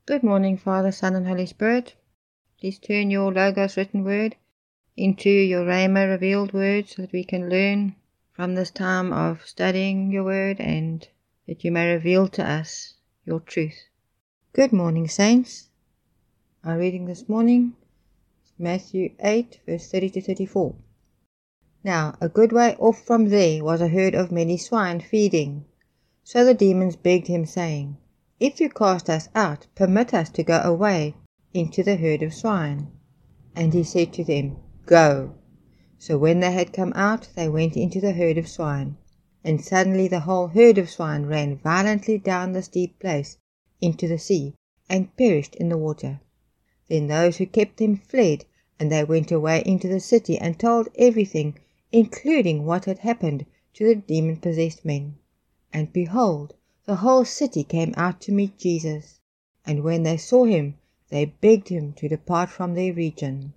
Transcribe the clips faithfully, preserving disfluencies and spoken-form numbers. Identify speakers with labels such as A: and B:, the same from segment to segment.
A: Good morning, Father, Son, and Holy Spirit. Please turn your Logos written word into your Rhema revealed word so that we can learn from this time of studying your word and that you may reveal to us your truth. Good morning, saints. Our reading this morning is Matthew eight, verse thirty to thirty-four. Now, a good way off from there was a herd of many swine feeding. So the demons begged him, saying, If you cast us out, permit us to go away into the herd of swine. And he said to them, Go. So when they had come out, they went into the herd of swine. And suddenly the whole herd of swine ran violently down the steep place into the sea, and perished in the water. Then those who kept them fled, and they went away into the city, and told everything, including what had happened to the demon-possessed men. And behold, the whole city came out to meet Jesus, and when they saw him, they begged him to depart from their region.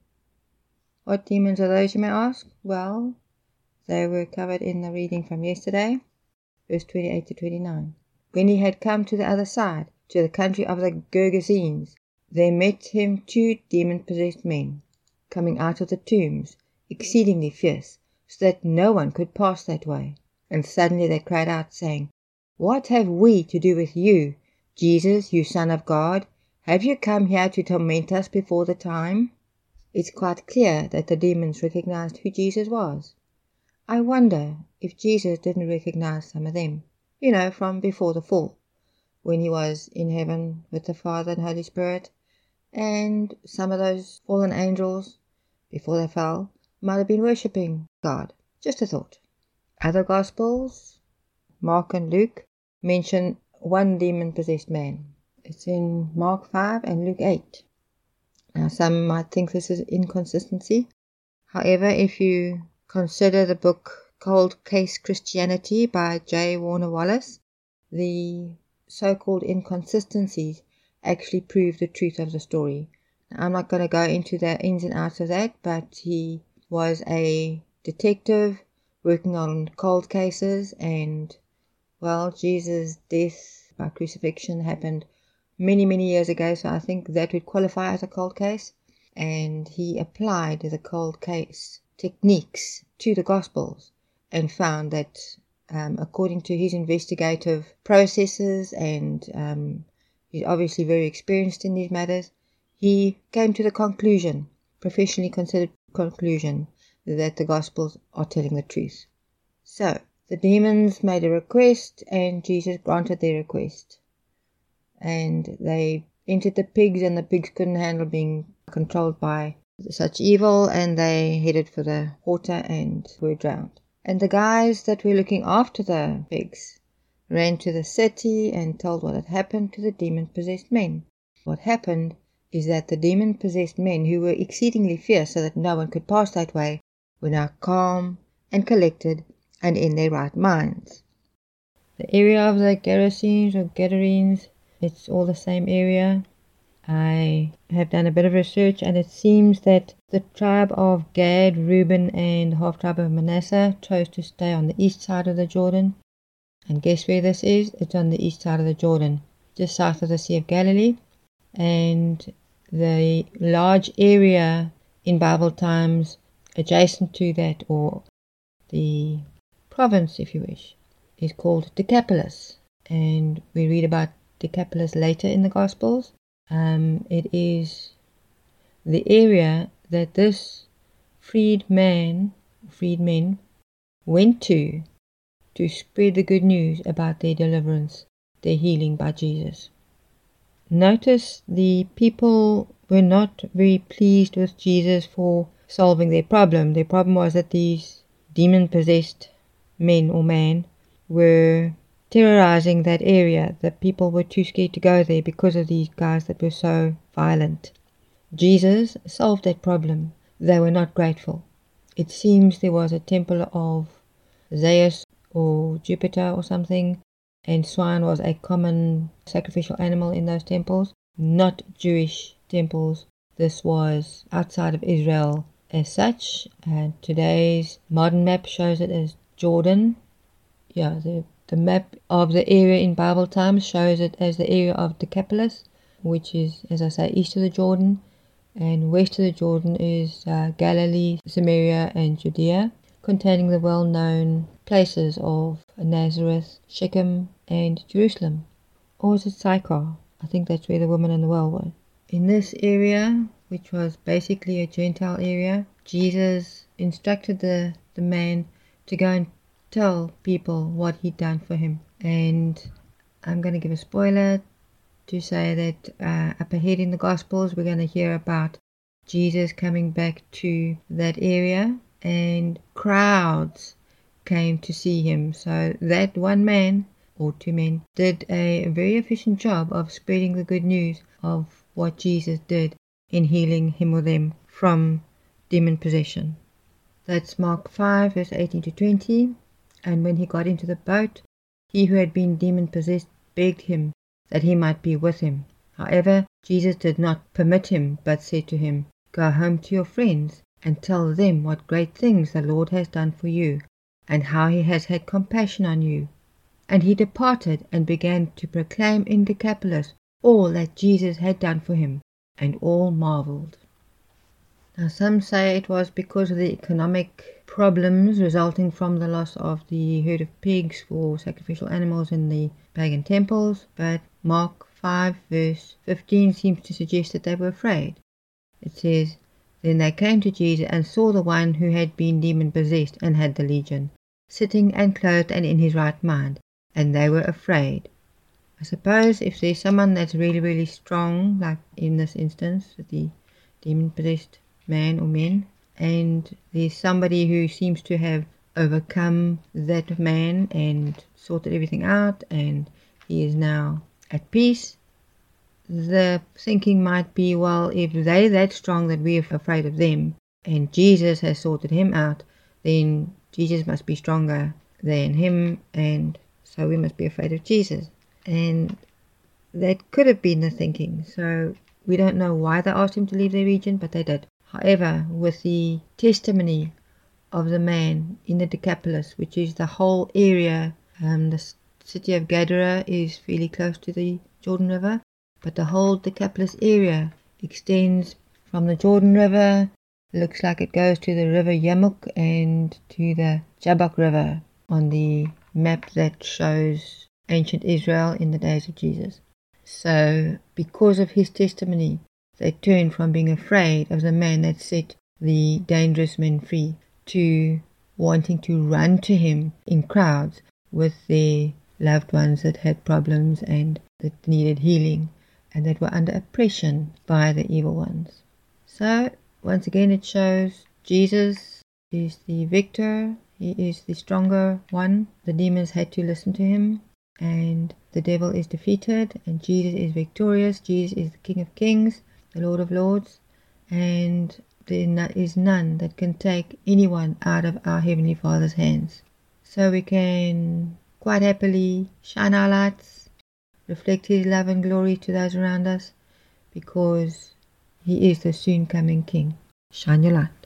A: What demons are those, you may ask? Well, they were covered in the reading from yesterday, verse twenty-eight to twenty-nine. When he had come to the other side, to the country of the Gergesenes, there met him two demon-possessed men, coming out of the tombs, exceedingly fierce, so that no one could pass that way. And suddenly they cried out, saying, What have we to do with you, Jesus, you Son of God? Have you come here to torment us before the time? It's quite clear that the demons recognized who Jesus was. I wonder if Jesus didn't recognize some of them, you know, from before the fall, when he was in heaven with the Father and Holy Spirit, and some of those fallen angels, before they fell, might have been worshipping God. Just a thought. Other Gospels, Mark and Luke, mention one demon-possessed man. It's in Mark five and Luke eight. Now, some might think this is inconsistency. However, if you consider the book Cold Case Christianity by J. Warner Wallace, the so-called inconsistencies actually prove the truth of the story. Now, I'm not going to go into the ins and outs of that, but he was a detective working on cold cases, and, well, Jesus' death by crucifixion happened many, many years ago, so I think that would qualify as a cold case. And he applied the cold case techniques to the Gospels and found that, um, according to his investigative processes, and um, he's obviously very experienced in these matters, he came to the conclusion, professionally considered conclusion, that the Gospels are telling the truth. So, the demons made a request, and Jesus granted their request. And they entered the pigs, and the pigs couldn't handle being controlled by such evil, and they headed for the water and were drowned. And the guys that were looking after the pigs ran to the city and told what had happened to the demon-possessed men. What happened is that the demon-possessed men, who were exceedingly fierce so that no one could pass that way, were now calm and collected and in their right minds. The area of the Gerasenes or Gadarenes, it's all the same area. I have done a bit of research, and it seems that the tribe of Gad, Reuben, and half tribe of Manasseh chose to stay on the east side of the Jordan. And guess where this is? It's on the east side of the Jordan, just south of the Sea of Galilee. And the large area in Bible times adjacent to that, or the province, if you wish, is called Decapolis. And we read about Decapolis later in the Gospels. Um, it is the area that this freed man, freed men, went to to spread the good news about their deliverance, their healing by Jesus. Notice the people were not very pleased with Jesus for solving their problem. Their problem was that these demon-possessed men or man were terrorizing that area. The people were too scared to go there because of these guys that were so violent. Jesus solved that problem. They were not grateful. It seems there was a temple of Zeus or Jupiter or something, and swine was a common sacrificial animal in those temples, not Jewish temples. This was outside of Israel as such, and today's modern map shows it as Jordan. Yeah, the, the map of the area in Bible times shows it as the area of Decapolis, which is, as I say, east of the Jordan, and west of the Jordan is uh, Galilee, Samaria, and Judea, containing the well-known places of Nazareth, Shechem, and Jerusalem. Or is it Sychar? I think that's where the woman and the well were. In this area, which was basically a Gentile area, Jesus instructed the, the man to go and tell people what he'd done for him. And I'm going to give a spoiler to say that uh, up ahead in the Gospels we're going to hear about Jesus coming back to that area, and crowds came to see him. So that one man, or two men, did a very efficient job of spreading the good news of what Jesus did in healing him or them from demon possession. That's Mark five, verse eighteen to twenty. And when he got into the boat, he who had been demon possessed begged him that he might be with him. However, Jesus did not permit him, but said to him, "Go home to your friends and tell them what great things the Lord has done for you, and how he has had compassion on you." And he departed and began to proclaim in Decapolis all that Jesus had done for him, and all marveled. Now some say it was because of the economic problems resulting from the loss of the herd of pigs for sacrificial animals in the pagan temples, but Mark five verse fifteen seems to suggest that they were afraid. It says, "Then they came to Jesus and saw the one who had been demon-possessed and had the legion, sitting and clothed and in his right mind, and they were afraid." I suppose if there's someone that's really, really strong, like in this instance, the demon-possessed man or men, and there's somebody who seems to have overcome that man and sorted everything out, and he is now at peace, the thinking might be, well, if they're that strong that we're afraid of them, and Jesus has sorted him out, then Jesus must be stronger than him, and so we must be afraid of Jesus. And that could have been the thinking. So we don't know why they asked him to leave their region, but they did. However, with the testimony of the man in the Decapolis, which is the whole area, um, the city of Gadara is fairly close to the Jordan River, but the whole Decapolis area extends from the Jordan River, looks like it goes to the river Yamuk and to the Jabbok River on the map that shows ancient Israel in the days of Jesus. So, because of his testimony, they turned from being afraid of the man that set the dangerous men free to wanting to run to him in crowds with their loved ones that had problems and that needed healing and that were under oppression by the evil ones. So, once again it shows Jesus is the victor, he is the stronger one. The demons had to listen to him, and the devil is defeated, and Jesus is victorious. Jesus is the King of Kings, the Lord of Lords, and there is none that can take anyone out of our Heavenly Father's hands. So we can quite happily shine our lights, reflect his love and glory to those around us, because he is the soon coming King. Shine your light.